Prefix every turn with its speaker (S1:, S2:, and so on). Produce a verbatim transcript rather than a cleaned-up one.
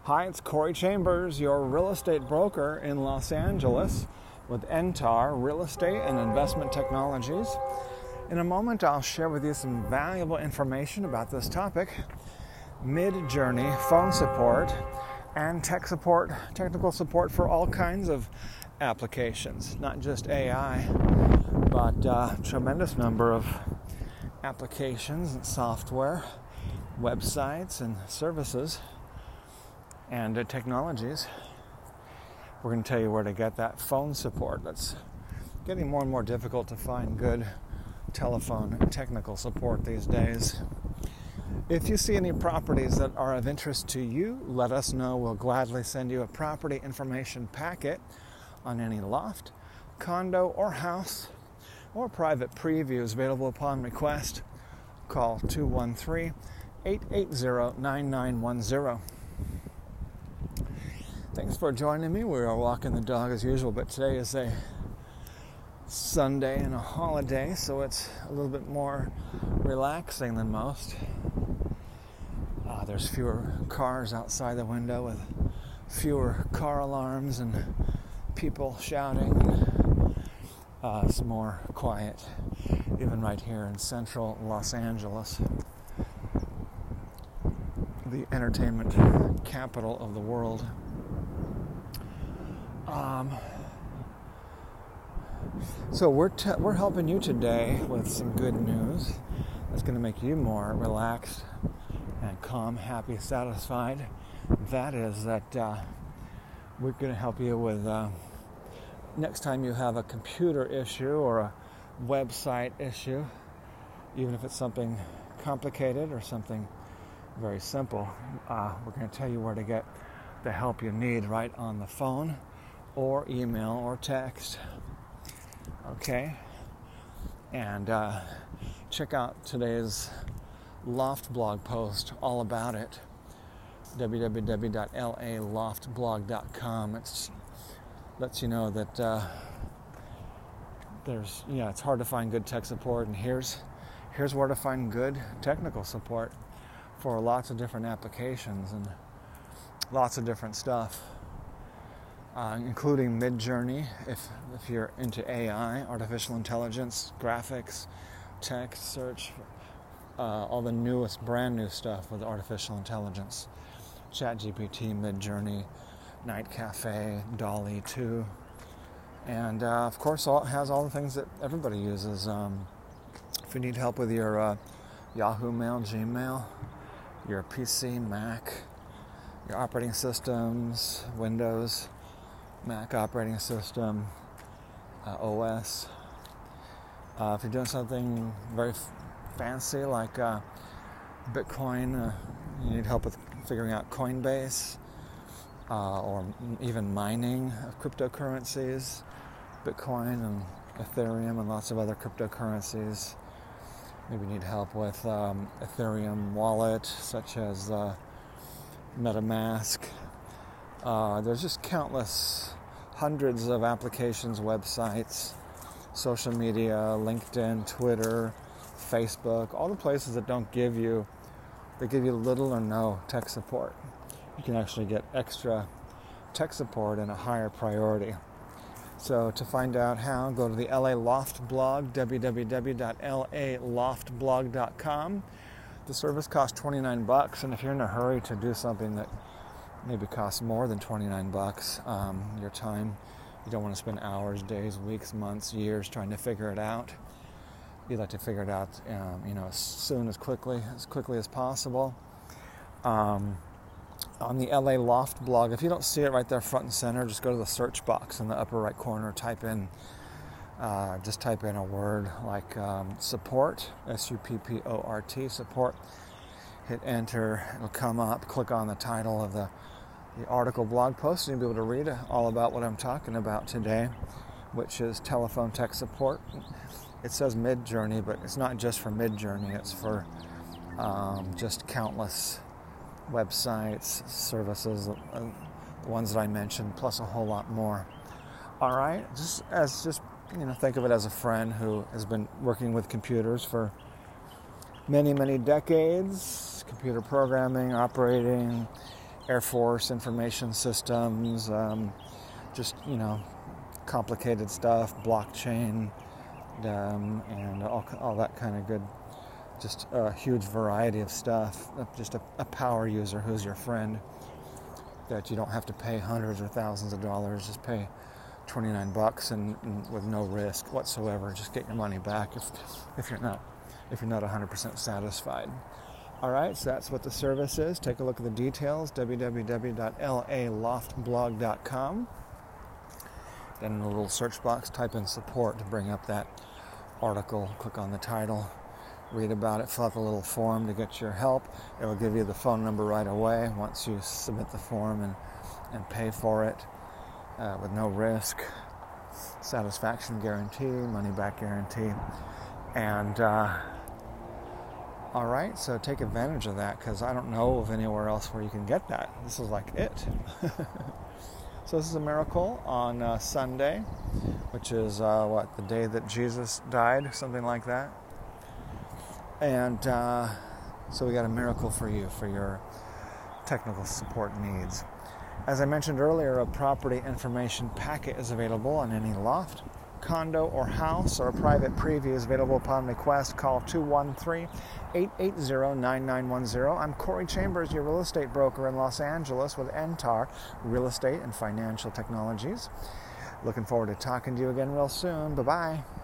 S1: Hi, it's Corey Chambers, your real estate broker in Los Angeles with N T A R Real Estate and Investment Technologies. In a moment, I'll share with you some valuable information about this topic: Midjourney phone support and tech support, technical support for all kinds of applications, not just A I, but a tremendous number of applications and software, websites and services and uh, technologies. We're going to tell you where to get that phone support. That's getting more and more difficult to find good telephone technical support these days. If you see any properties that are of interest to you, let us know. We'll gladly send you a property information packet on any loft, condo, or house, or private previews available upon request. Call two one three, eight eight zero, nine nine one zero. Thanks for joining me. We are walking the dog as usual, but today is a Sunday and a holiday, so it's a little bit more relaxing than most. Uh, there's fewer cars outside the window with fewer car alarms and people shouting. Uh, it's more quiet, even right here in central Los Angeles, the entertainment capital of the world. Um, so we're te- we're helping you today with some good news that's going to make you more relaxed and calm, happy, satisfied. That is that uh, we're going to help you with uh, next time you have a computer issue or a website issue, even if it's something complicated or something very simple. Uh, we're going to tell you where to get the help you need right on the phone, or email, or text. Okay? And uh, check out today's Loft blog post all about it. w w w dot l a loft blog dot com. It lets you know that uh, there's, yeah, it's hard to find good tech support, and here's here's where to find good technical support for lots of different applications and lots of different stuff. Uh, including Midjourney, if if you're into A I, artificial intelligence, graphics, text search, uh, all the newest, brand new stuff with artificial intelligence, ChatGPT, Midjourney, Night Cafe, DALL-E two, and uh, of course, all, it has all the things that everybody uses. Um, if you need help with your uh, Yahoo Mail, Gmail, your P C, Mac, your operating systems, Windows, Mac operating system, uh, O S. Uh, if you're doing something very f- fancy like uh, Bitcoin, uh, you need help with figuring out Coinbase, uh, or even mining of cryptocurrencies, Bitcoin and Ethereum and lots of other cryptocurrencies. Maybe you need help with um, Ethereum wallet, such as uh, MetaMask. Uh, there's just countless, hundreds of applications, websites, social media, LinkedIn, Twitter, Facebook, all the places that don't give you, they give you little or no tech support. You can actually get extra tech support and a higher priority. So to find out how, go to the L A Loft blog, w w w dot l a loft blog dot com. The service costs twenty-nine bucks, and if you're in a hurry to do something that maybe costs more than twenty-nine bucks, um, your time, you don't want to spend hours, days, weeks, months, years trying to figure it out. You'd like to figure it out, um, you know, as soon as quickly, as quickly as possible. Um, on the L A Loft blog, if you don't see it right there front and center, just go to the search box in the upper right corner, type in, uh, just type in a word like um, support, S U P P O R T, support. Hit enter, it'll come up, click on the title of the the article blog post, and you'll be able to read all about what I'm talking about today, which is telephone tech support. It says Midjourney, but it's not just for Midjourney, it's for um, just countless websites, services, uh, the ones that I mentioned, plus a whole lot more. All right, just as just you know, think of it as a friend who has been working with computers for many, many decades, computer programming, operating, Air Force information systems, um, just, you know, complicated stuff, blockchain, um, and all, all that kind of good, just a huge variety of stuff. Just a, a power user who's your friend, that you don't have to pay hundreds or thousands of dollars, just pay twenty-nine bucks and, and with no risk whatsoever. Just get your money back if if you're not if you're not one hundred percent satisfied. All right, so that's what the service is. Take a look at the details, w w w dot l a loft blog dot com. Then in the little search box, type in support to bring up that article. Click on the title, read about it, fill out the little form to get your help. It will give you the phone number right away once you submit the form and, and pay for it uh, with no risk, satisfaction guarantee, money back guarantee. And uh, all right, so take advantage of that, because I don't know of anywhere else where you can get that. This is like it. So this is a miracle on uh, Sunday, which is, uh, what, the day that Jesus died, something like that. And uh, so we got a miracle for you, for your technical support needs. As I mentioned earlier, a property information packet is available on any loft, condo, or house, or a private preview is available upon request. Call two one three, eight eight zero, nine nine one zero. I'm Corey Chambers, your real estate broker in Los Angeles with N T A R Real Estate and Financial Technologies. Looking forward to talking to you again real soon. Bye-bye.